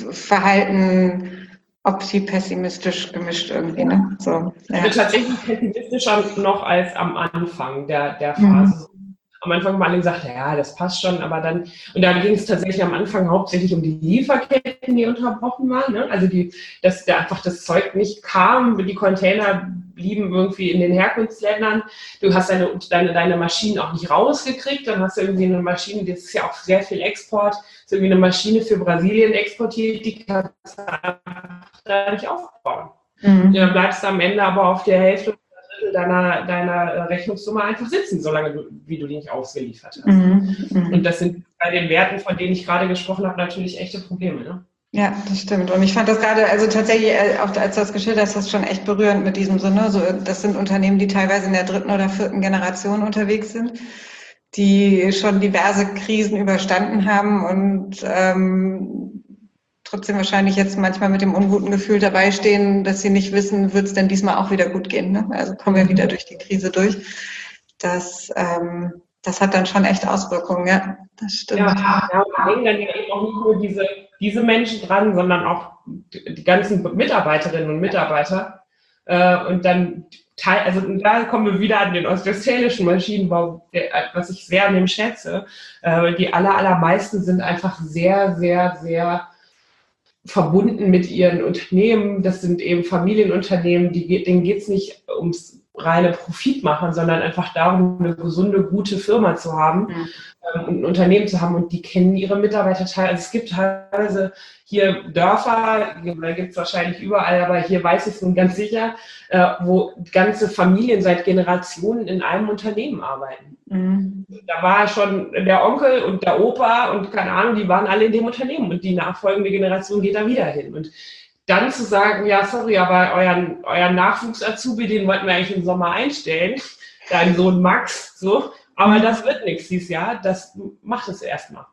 Verhalten opti-pessimistisch gemischt irgendwie, ne? So, ja. Also tatsächlich pessimistischer noch als am Anfang der, der Phase. Mhm. Am Anfang haben alle gesagt, ja, das passt schon, aber dann, und da ging es tatsächlich am Anfang hauptsächlich um die Lieferketten, die unterbrochen waren, ne? Also die, dass da einfach das Zeug nicht kam, die Container blieben irgendwie in den Herkunftsländern, du hast deine, deine, deine Maschinen auch nicht rausgekriegt, dann hast du irgendwie eine Maschine, das ist ja auch sehr viel Export, ist irgendwie eine Maschine für Brasilien exportiert, die kannst du da nicht aufbauen. Mhm. Ja, dann bleibst du am Ende aber auf der Hälfte deiner, deiner Rechnungssumme einfach sitzen, solange du, wie du die nicht ausgeliefert hast. Mhm. Und das sind bei den Werten, von denen ich gerade gesprochen habe, natürlich echte Probleme. Ne? Ja, das stimmt. Und ich fand das gerade, also tatsächlich, auch als du das geschildert hast, das schon echt berührend mit diesem Sinne. So, das sind Unternehmen, die teilweise in der dritten oder vierten Generation unterwegs sind, die schon diverse Krisen überstanden haben und ähm, trotzdem wahrscheinlich jetzt manchmal mit dem unguten Gefühl dabei stehen, dass sie nicht wissen, wird es denn diesmal auch wieder gut gehen. Ne? Also kommen wir wieder durch die Krise durch. Das, ähm, das hat dann schon echt Auswirkungen, ja, das stimmt. Ja, ja, und da hängen dann ja eben auch nicht nur diese, diese Menschen dran, sondern auch die ganzen Mitarbeiterinnen und Mitarbeiter. Äh, und dann, also und da kommen wir wieder an den ostwestfälischen Maschinenbau, der, was ich sehr an dem schätze. Äh, die aller, allermeisten sind einfach sehr, sehr, sehr verbunden mit ihren Unternehmen. Das sind eben Familienunternehmen, die, denen geht es nicht ums reine Profit machen, sondern einfach darum, eine gesunde, gute Firma zu haben mhm. ähm, und ein Unternehmen zu haben. Und die kennen ihre Mitarbeiter teilweise. Also es gibt teilweise hier Dörfer, da gibt es wahrscheinlich überall, aber hier weiß ich es nun ganz sicher, äh, wo ganze Familien seit Generationen in einem Unternehmen arbeiten. Mhm. Da war schon der Onkel und der Opa und keine Ahnung, die waren alle in dem Unternehmen und die nachfolgende Generation geht da wieder hin. Und dann zu sagen, ja, sorry, aber euren, euren Nachwuchs-Azubi, den wollten wir eigentlich im Sommer einstellen, dein Sohn Max, so, aber das wird nichts dieses Jahr, das macht es erstmal.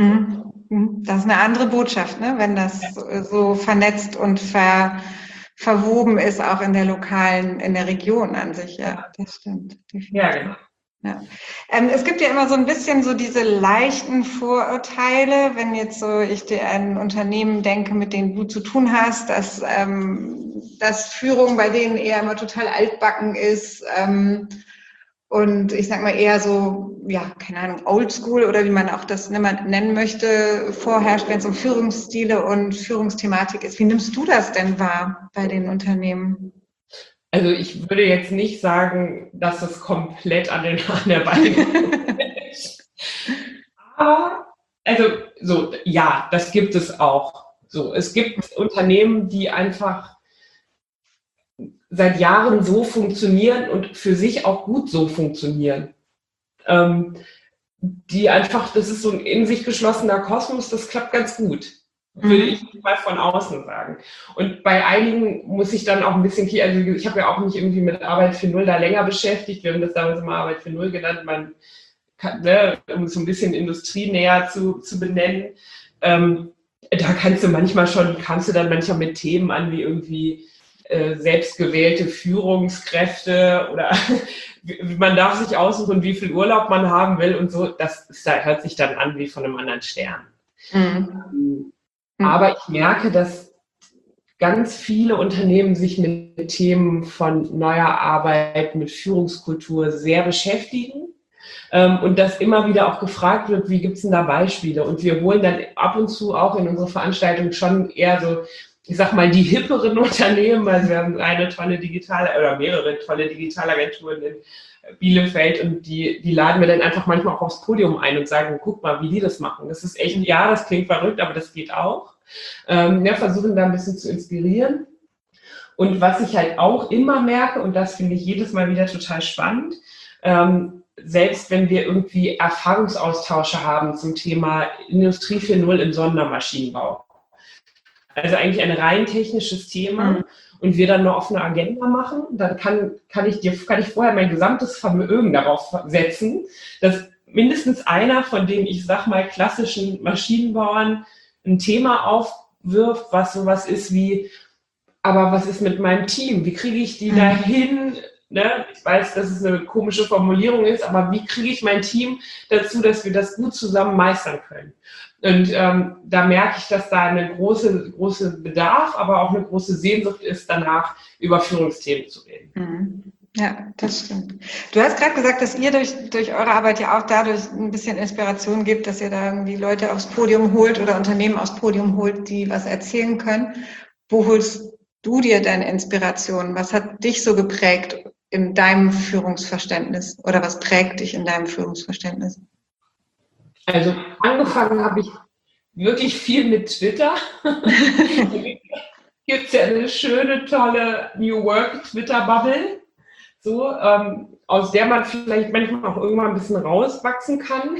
Das ist eine andere Botschaft, ne? Wenn das ja. so vernetzt und ver, verwoben ist, auch in der lokalen, in der Region an sich. Ja, das stimmt. Definitiv. Ja, genau. Ja. Ähm, es gibt ja immer so ein bisschen so diese leichten Vorurteile, wenn jetzt so ich dir an Unternehmen denke, mit denen du zu tun hast, dass, ähm, dass Führung bei denen eher immer total altbacken ist ähm, und ich sag mal eher so, ja, keine Ahnung, Oldschool oder wie man auch das nennen möchte, vorherrscht, wenn es um Führungsstile und Führungsthematik ist. Wie nimmst du das denn wahr bei den Unternehmen? Also ich würde jetzt nicht sagen, dass das komplett an, den, an der Beine Aber, also, so, ja, das gibt es auch. So, es gibt Unternehmen, die einfach seit Jahren so funktionieren und für sich auch gut so funktionieren. Ähm, die einfach, das ist so ein in sich geschlossener Kosmos, das klappt ganz gut, würde ich mal von außen sagen. Und bei einigen muss ich dann auch ein bisschen, also ich habe ja auch mich irgendwie mit Arbeit für Null da länger beschäftigt, wir haben das damals immer Arbeit für Null genannt, man kann, ne, um es so ein bisschen industrienäher zu, zu benennen, ähm, da kannst du manchmal schon, kannst du dann manchmal mit Themen an, wie irgendwie äh, selbstgewählte Führungskräfte oder man darf sich aussuchen, wie viel Urlaub man haben will und so, das ist, da hört sich dann an wie von einem anderen Stern. Mhm. Aber ich merke, dass ganz viele Unternehmen sich mit Themen von neuer Arbeit, mit Führungskultur sehr beschäftigen. Und dass immer wieder auch gefragt wird, wie gibt es denn da Beispiele? Und wir holen dann ab und zu auch in unsere Veranstaltung schon eher so, ich sag mal, die hipperen Unternehmen. Also wir haben eine tolle digitale oder mehrere tolle Digitalagenturen in Bielefeld und die, die laden wir dann einfach manchmal auch aufs Podium ein und sagen, guck mal, wie die das machen. Das ist echt, ja, das klingt verrückt, aber das geht auch. Ähm, ja, versuchen da ein bisschen zu inspirieren. Und was ich halt auch immer merke, und das finde ich jedes Mal wieder total spannend, ähm, selbst wenn wir irgendwie Erfahrungsaustausche haben zum Thema Industrie vier Punkt null im Sondermaschinenbau. Also eigentlich ein rein technisches Thema mhm. und wir dann eine offene Agenda machen, dann kann, kann, ich dir, kann ich vorher mein gesamtes Vermögen darauf setzen, dass mindestens einer von den, ich sag mal, klassischen Maschinenbauern ein Thema aufwirft, was sowas ist wie, aber was ist mit meinem Team? Wie kriege ich die mhm. dahin? Ne? Ich weiß, dass es eine komische Formulierung ist, aber wie kriege ich mein Team dazu, dass wir das gut zusammen meistern können? Und ähm, da merke ich, dass da eine große, große Bedarf, aber auch eine große Sehnsucht ist, danach über Führungsthemen zu reden. Ja, das stimmt. Du hast gerade gesagt, dass ihr durch, durch eure Arbeit ja auch dadurch ein bisschen Inspiration gibt, dass ihr da irgendwie Leute aufs Podium holt oder Unternehmen aufs Podium holt, die was erzählen können. Wo holst du dir deine Inspiration? Was hat dich so geprägt in deinem Führungsverständnis oder was prägt dich in deinem Führungsverständnis? Also angefangen habe ich wirklich viel mit Twitter. Gibt es ja eine schöne, tolle New Work Twitter-Bubble, so, ähm, aus der man vielleicht manchmal auch irgendwann ein bisschen rauswachsen kann,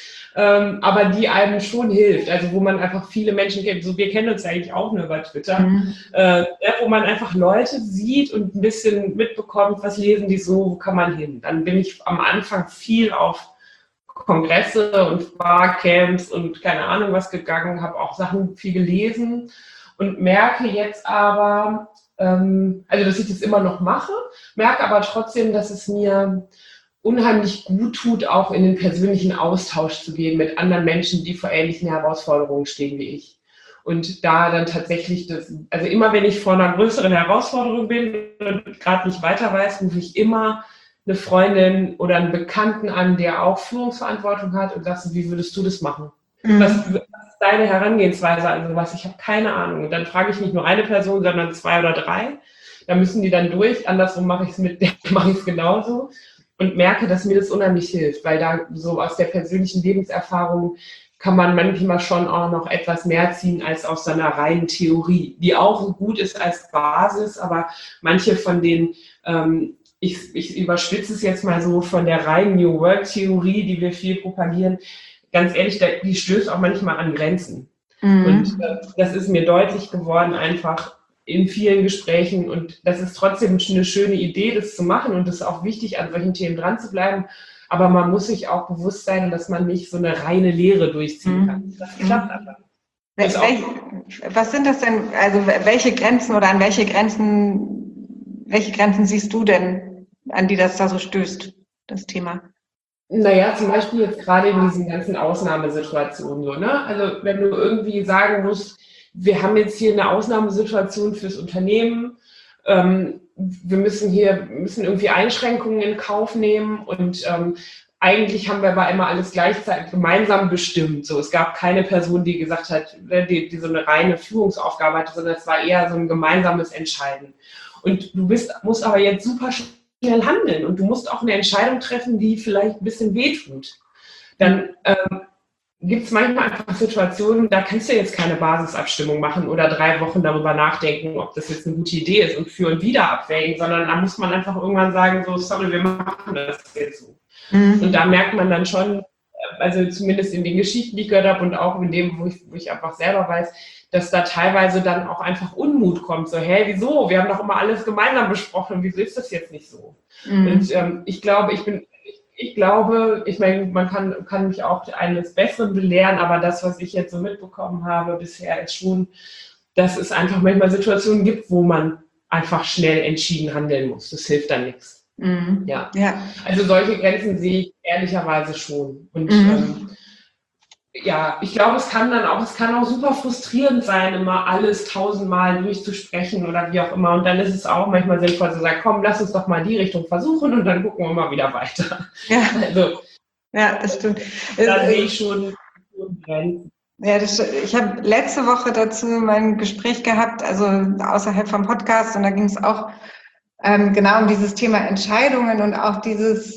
ähm, aber die einem schon hilft. Also wo man einfach viele Menschen kennt. So, wir kennen uns eigentlich auch nur über Twitter, mhm. äh, wo man einfach Leute sieht und ein bisschen mitbekommt, was lesen die so, wo kann man hin. Dann bin ich am Anfang viel auf Kongresse und Barcamps und keine Ahnung was gegangen, habe auch Sachen viel gelesen und merke jetzt aber, ähm, also dass ich das immer noch mache, merke aber trotzdem, dass es mir unheimlich gut tut, auch in den persönlichen Austausch zu gehen mit anderen Menschen, die vor ähnlichen Herausforderungen stehen wie ich. Und da dann tatsächlich, das, also immer wenn ich vor einer größeren Herausforderung bin und gerade nicht weiter weiß, rufe ich immer eine Freundin oder einen Bekannten an, der auch Führungsverantwortung hat und sagst, wie würdest du das machen? Mhm. Was, was ist deine Herangehensweise an sowas? Ich habe keine Ahnung. Und dann frage ich nicht nur eine Person, sondern zwei oder drei. Da müssen die dann durch. Andersrum mache ich es mit, mache ich es genauso und merke, dass mir das unheimlich hilft, weil da so aus der persönlichen Lebenserfahrung kann man manchmal schon auch noch etwas mehr ziehen als aus seiner reinen Theorie, die auch gut ist als Basis, aber manche von den ähm, Ich, ich überspitze es jetzt mal so von der reinen New Work-Theorie, die wir viel propagieren, ganz ehrlich, die stößt auch manchmal an Grenzen. Mhm. Und das ist mir deutlich geworden, einfach in vielen Gesprächen. Und das ist trotzdem eine schöne Idee, das zu machen. Und es ist auch wichtig, an solchen Themen dran zu bleiben. Aber man muss sich auch bewusst sein, dass man nicht so eine reine Lehre durchziehen kann. Das klappt einfach. Das Welch, was sind das denn, also welche Grenzen oder an welche Grenzen, welche Grenzen siehst du denn, an die das da so stößt, das Thema? Naja, zum Beispiel jetzt gerade in diesen ganzen Ausnahmesituationen so, ne? Also wenn du irgendwie sagen musst, wir haben jetzt hier eine Ausnahmesituation fürs Unternehmen, ähm, wir müssen hier, müssen irgendwie Einschränkungen in Kauf nehmen und ähm, eigentlich haben wir aber immer alles gleichzeitig gemeinsam bestimmt. So, es gab keine Person, die gesagt hat, die, die so eine reine Führungsaufgabe hatte, sondern es war eher so ein gemeinsames Entscheiden. Und du bist, musst aber jetzt super schnell handeln und du musst auch eine Entscheidung treffen, die vielleicht ein bisschen wehtut. dann ähm, gibt es manchmal einfach Situationen, da kannst du jetzt keine Basisabstimmung machen oder drei Wochen darüber nachdenken, ob das jetzt eine gute Idee ist und für und wieder abwägen, sondern da muss man einfach irgendwann sagen, so, sorry, wir machen das jetzt so. Mhm. Und da merkt man dann schon, also zumindest in den Geschichten, die ich gehört habe und auch in dem, wo ich, wo ich einfach selber weiß, dass da teilweise dann auch einfach Unmut kommt. So, hä, wieso? Wir haben doch immer alles gemeinsam besprochen, wieso ist das jetzt nicht so? Mhm. Und ähm, ich glaube, ich bin Ich glaube, ich meine, man kann, kann mich auch eines Besseren belehren, aber das, was ich jetzt so mitbekommen habe bisher, ist schon, dass es einfach manchmal Situationen gibt, wo man einfach schnell entschieden handeln muss. Das hilft dann nichts. Mhm. Ja. ja. Also solche Grenzen sehe ich ehrlicherweise schon. Und mhm. ähm, ja, ich glaube, es kann dann auch, es kann auch super frustrierend sein, immer alles tausendmal durchzusprechen oder wie auch immer. Und dann ist es auch manchmal sinnvoll zu sagen, komm, lass uns doch mal die Richtung versuchen und dann gucken wir mal wieder weiter. Ja, also, ja, das stimmt. Da sehe ich schon, schon Grenzen. Ja, das, ich habe letzte Woche dazu mein Gespräch gehabt, also außerhalb vom Podcast, und da ging es auch ähm, genau um dieses Thema Entscheidungen und auch dieses,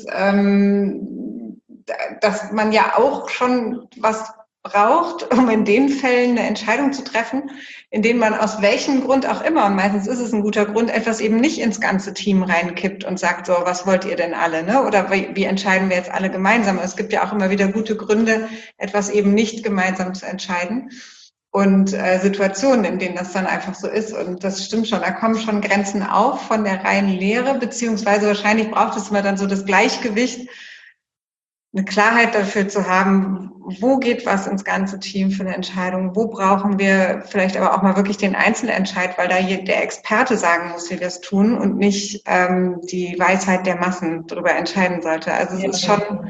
ähm, dass man ja auch schon was braucht, um in den Fällen eine Entscheidung zu treffen, in denen man aus welchem Grund auch immer, und meistens ist es ein guter Grund, etwas eben nicht ins ganze Team reinkippt und sagt so, was wollt ihr denn alle, ne? Oder wie, wie entscheiden wir jetzt alle gemeinsam? Es gibt ja auch immer wieder gute Gründe, etwas eben nicht gemeinsam zu entscheiden. Und äh, Situationen, in denen das dann einfach so ist. Und das stimmt schon, da kommen schon Grenzen auf von der reinen Lehre, beziehungsweise wahrscheinlich braucht es immer dann so das Gleichgewicht, eine Klarheit dafür zu haben, wo geht was ins ganze Team für eine Entscheidung, wo brauchen wir vielleicht aber auch mal wirklich den Einzelentscheid, weil da der Experte sagen muss, wie wir es tun und nicht ähm, die Weisheit der Massen darüber entscheiden sollte. Also es ja, ist schon,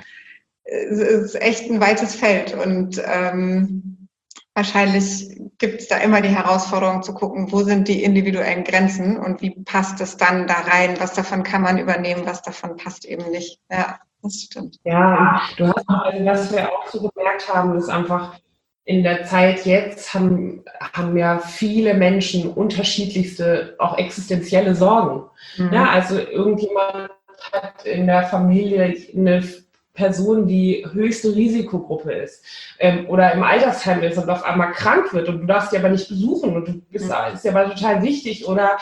es ist echt ein weites Feld und ähm, wahrscheinlich gibt es da immer die Herausforderung zu gucken, wo sind die individuellen Grenzen und wie passt es dann da rein, was davon kann man übernehmen, was davon passt eben nicht. Ja. Das stimmt. Ja, du hast auch, also was wir auch so gemerkt haben, ist einfach, in der Zeit jetzt haben, haben ja viele Menschen unterschiedlichste, auch existenzielle Sorgen. Mhm. Ja, also irgendjemand hat in der Familie eine Person, die höchste Risikogruppe ist ähm, oder im Altersheim ist und auf einmal krank wird und du darfst die aber nicht besuchen und du bist, mhm. ist ja aber total wichtig oder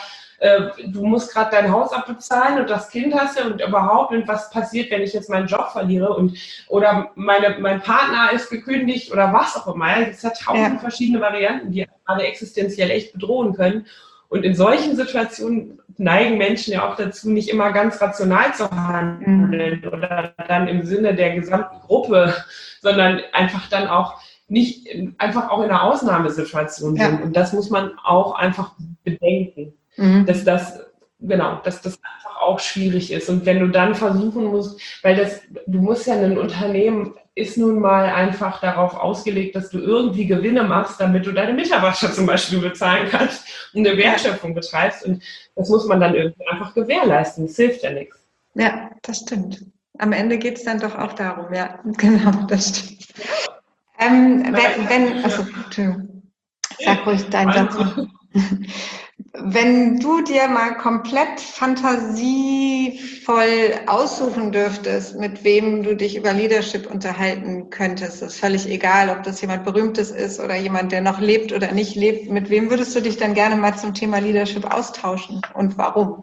du musst gerade dein Haus abbezahlen und das Kind hast du und überhaupt, und was passiert, wenn ich jetzt meinen Job verliere und oder meine, mein Partner ist gekündigt oder was auch immer. Es gibt ja tausend ja. verschiedene Varianten, die gerade existenziell echt bedrohen können. Und in solchen Situationen neigen Menschen ja auch dazu, nicht immer ganz rational zu handeln mhm. oder dann im Sinne der gesamten Gruppe, sondern einfach dann auch nicht, einfach auch in einer Ausnahmesituation ja. sind. Und das muss man auch einfach bedenken. Mhm. Dass das, genau, dass das einfach auch schwierig ist. Und wenn du dann versuchen musst, weil das, du musst ja, ein Unternehmen ist nun mal einfach darauf ausgelegt, dass du irgendwie Gewinne machst, damit du deine Mitarbeiter zum Beispiel bezahlen kannst und eine Wertschöpfung betreibst. Und das muss man dann irgendwie einfach gewährleisten. Das hilft ja nichts. Ja, das stimmt. Am Ende geht es dann doch auch darum, ja, genau, das stimmt. Ähm, wenn, wenn, also, Entschuldigung, sag ruhig deinen Satz. Wenn du dir mal komplett fantasievoll aussuchen dürftest, mit wem du dich über Leadership unterhalten könntest, ist völlig egal, ob das jemand Berühmtes ist oder jemand, der noch lebt oder nicht lebt, mit wem würdest du dich dann gerne mal zum Thema Leadership austauschen und warum?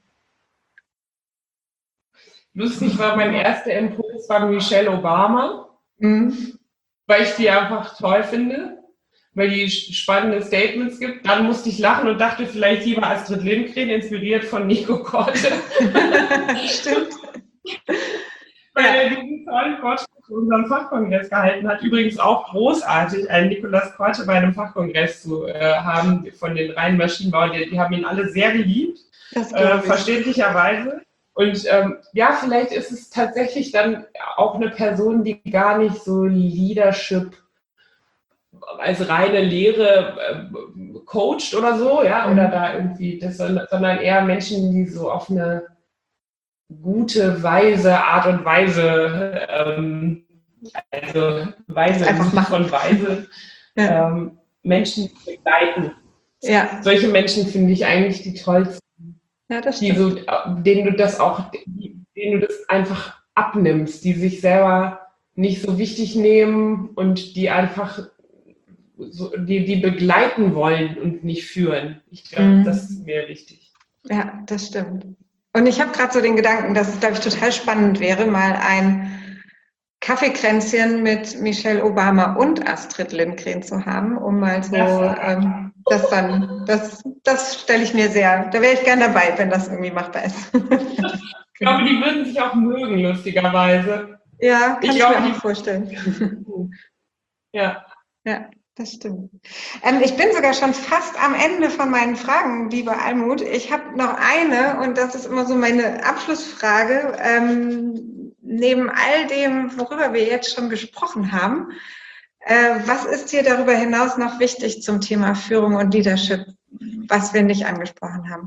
Lustig war, mein erster Impuls war Michelle Obama, mhm. weil ich die einfach toll finde, weil die spannende Statements gibt. Dann musste ich lachen und dachte, vielleicht lieber Astrid Lindgren, inspiriert von Nico Korte. Stimmt. Weil er diesen tollen Vortrag zu unserem Fachkongress gehalten hat. Übrigens auch großartig, einen Nikolaus Korte bei einem Fachkongress zu äh, haben von den reinen Maschinenbauern. Die, die haben ihn alle sehr geliebt, äh, verständlicherweise. Und ähm, ja, vielleicht ist es tatsächlich dann auch eine Person, die gar nicht so Leadership als reine Lehre äh, coacht oder so, ja, oder da irgendwie, das, sondern eher Menschen, die so auf eine gute, weise Art und Weise, ähm, also Weise einfach von Weise, ja. ähm, Menschen begleiten. Ja. Solche Menschen finde ich eigentlich die tollsten, ja, das die so, denen du das auch, denen du das einfach abnimmst, die sich selber nicht so wichtig nehmen und die einfach so, die, die begleiten wollen und nicht führen. Ich glaube, mhm. das ist mir wichtig. Ja, das stimmt. Und ich habe gerade so den Gedanken, dass es, glaube ich, total spannend wäre, mal ein Kaffeekränzchen mit Michelle Obama und Astrid Lindgren zu haben, um mal so ähm, das dann, das, das stelle ich mir sehr, da wäre ich gern dabei, wenn das irgendwie machbar ist. Ich glaube, die würden sich auch mögen, lustigerweise. Ja, kann ich, ich ich glaube, mir auch vorstellen. Ja. Ja, das stimmt. Ähm, ich bin sogar schon fast am Ende von meinen Fragen, liebe Almut. Ich habe noch eine und das ist immer so meine Abschlussfrage. Ähm, neben all dem, worüber wir jetzt schon gesprochen haben, äh, was ist dir darüber hinaus noch wichtig zum Thema Führung und Leadership, was wir nicht angesprochen haben?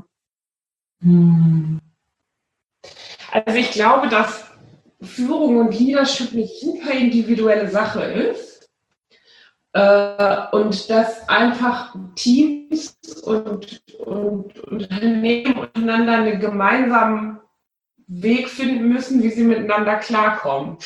Hm. Also ich glaube, dass Führung und Leadership eine super individuelle Sache ist äh, und dass einfach Teams und, und Unternehmen untereinander einen gemeinsamen Weg finden müssen, wie sie miteinander klarkommen.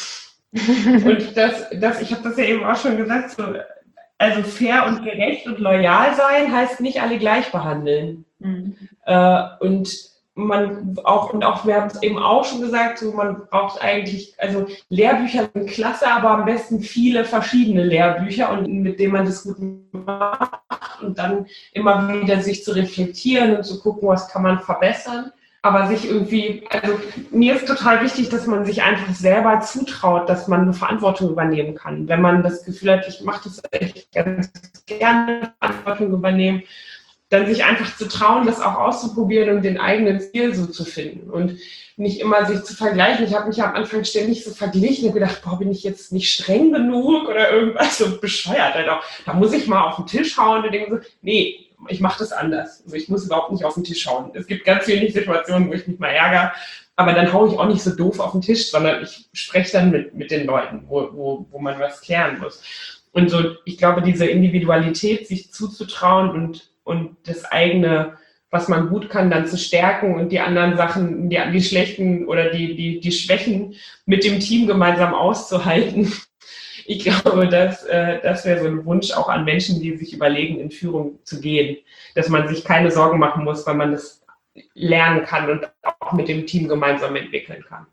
Und das, das, ich habe das ja eben auch schon gesagt, so, also fair und gerecht und loyal sein heißt nicht alle gleich behandeln. Mhm. Äh, und man auch, und auch, wir haben es eben auch schon gesagt, so man braucht eigentlich, also Lehrbücher sind klasse, aber am besten viele verschiedene Lehrbücher und mit denen man das gut macht und dann immer wieder sich zu reflektieren und zu gucken, was kann man verbessern. Aber sich irgendwie, also mir ist total wichtig, dass man sich einfach selber zutraut, dass man eine Verantwortung übernehmen kann. Wenn man das Gefühl hat, ich mache das echt ganz gerne, Verantwortung übernehmen, dann sich einfach zu trauen, das auch auszuprobieren und den eigenen Stil so zu finden und nicht immer sich zu vergleichen. Ich habe mich am Anfang ständig so verglichen und gedacht, boah, bin ich jetzt nicht streng genug oder irgendwas so bescheuert. Halt auch. Da muss ich mal auf den Tisch hauen und denke so, nee, ich mache das anders. Also ich muss überhaupt nicht auf den Tisch hauen. Es gibt ganz wenig Situationen, wo ich mich mal ärgere, aber dann haue ich auch nicht so doof auf den Tisch, sondern ich spreche dann mit, mit den Leuten, wo, wo, wo man was klären muss. Und so, ich glaube, diese Individualität, sich zuzutrauen und, und das eigene, was man gut kann, dann zu stärken und die anderen Sachen, die, die schlechten oder die, die, die Schwächen mit dem Team gemeinsam auszuhalten. Ich glaube, dass, äh, das wäre so ein Wunsch auch an Menschen, die sich überlegen, in Führung zu gehen, dass man sich keine Sorgen machen muss, weil man das lernen kann und auch mit dem Team gemeinsam entwickeln kann.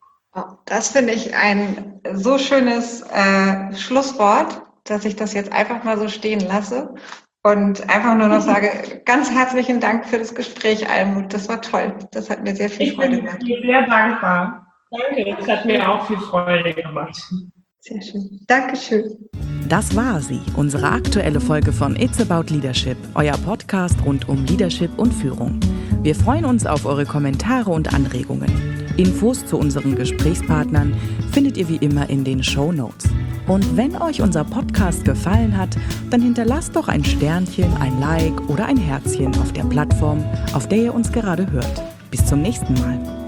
Das finde ich ein so schönes äh, Schlusswort, dass ich das jetzt einfach mal so stehen lasse und einfach nur noch sage, ganz herzlichen Dank für das Gespräch, Almut. Das war toll. Das hat mir sehr viel Freude gemacht. Ich bin dir sehr dankbar. Danke, das hat mir auch viel Freude gemacht. Sehr schön. Dankeschön. Das war sie, unsere aktuelle Folge von It's About Leadership, euer Podcast rund um Leadership und Führung. Wir freuen uns auf eure Kommentare und Anregungen. Infos zu unseren Gesprächspartnern findet ihr wie immer in den Shownotes. Und wenn euch unser Podcast gefallen hat, dann hinterlasst doch ein Sternchen, ein Like oder ein Herzchen auf der Plattform, auf der ihr uns gerade hört. Bis zum nächsten Mal.